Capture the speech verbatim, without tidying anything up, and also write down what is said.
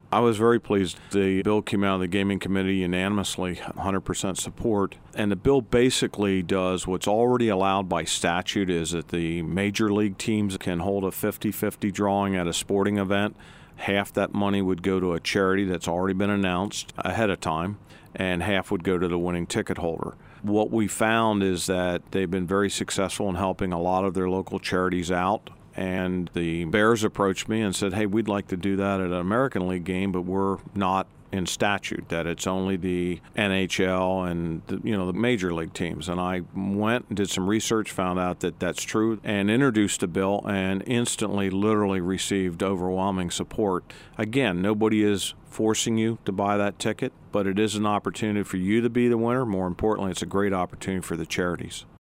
I was very pleased. The bill came out of the Gaming Committee unanimously, one hundred percent support. And the bill basically does what's already allowed by statute, is that the major league teams can hold a fifty-fifty drawing at a sporting event. Half that money would go to a charity that's already been announced ahead of time, and half would go to the winning ticket holder. What we found is that they've been very successful in helping a lot of their local charities out. And the Bears approached me and said, hey, we'd like to do that at an American League game, but we're not in statute, that it's only the N H L and the, you know, the major league teams. And I went and did some research, found out that that's true, and introduced a bill and instantly literally received overwhelming support. Again, nobody is forcing you to buy that ticket, but it is an opportunity for you to be the winner. More importantly, it's a great opportunity for the charities.